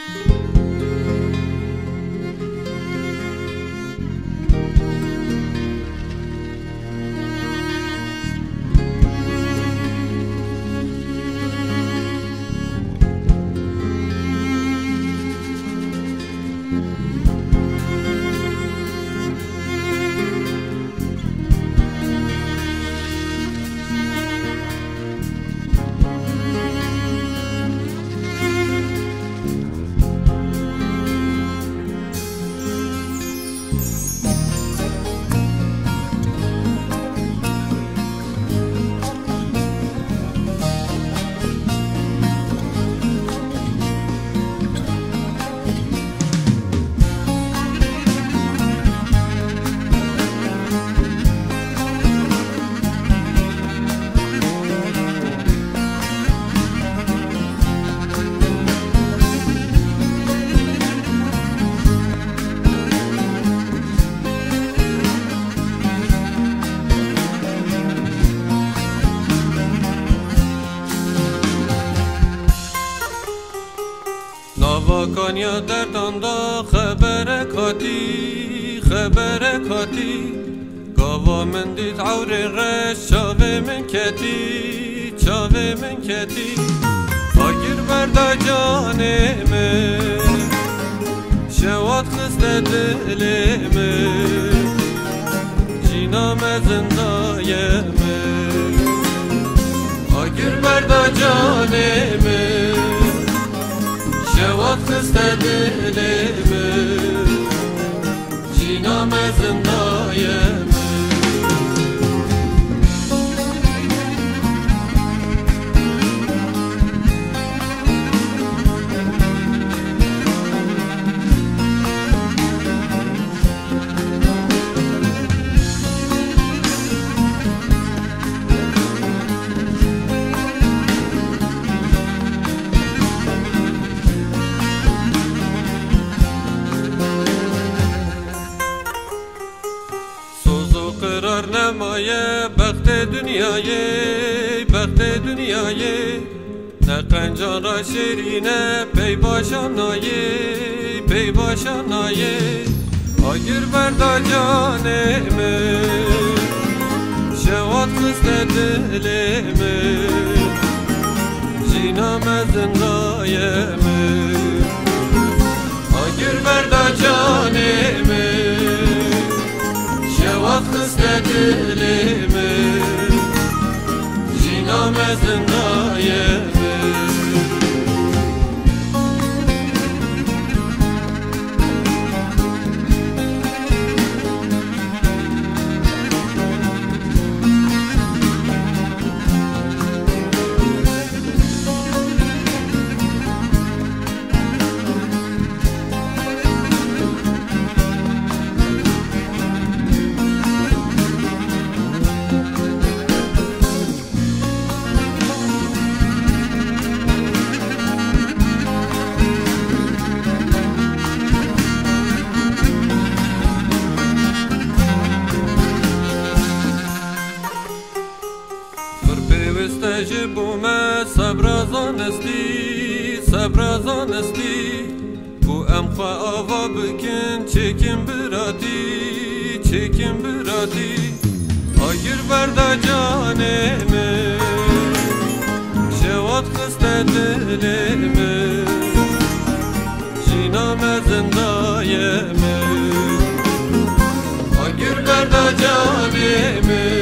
نواکانیا دردان دا خبر کاتی گاوا من دید عور رش چاوه من کتی آگیر بردا جانمه شوات خسته دلمه جینام زندایمه آگیر بردا جانمه شوات خسته دلمه جینام زندایمه قرار نمایه بخت دنیایه نه قنجان را شیرینه پی باشانایه آگیر بردا جانمه شوات خسته دلمه جینام زندایمه آگیر بردا جانمه شوات خسته دلمه جینام زندایمه بومه صبرازانستی بو ام خواه آوا بکن چکم برادی آگیر بردا جانمه شوات خسته دلمه جینام زندایمه آگیر بردا جانمه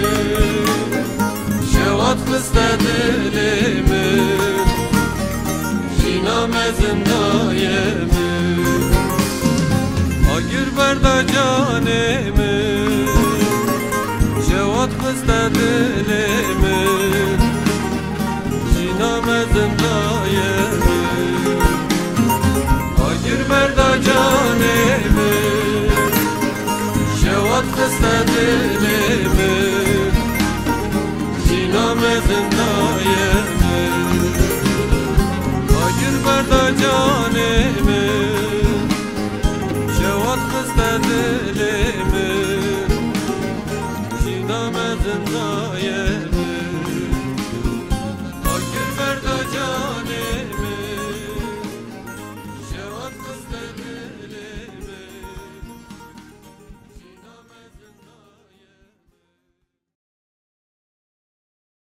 شوات خسته دلمه جینام زندایمه آگیر بردا جانمه شوات خسته دلمه جینام زندایمه آگیر بردا جانمه شوات خسته دلمه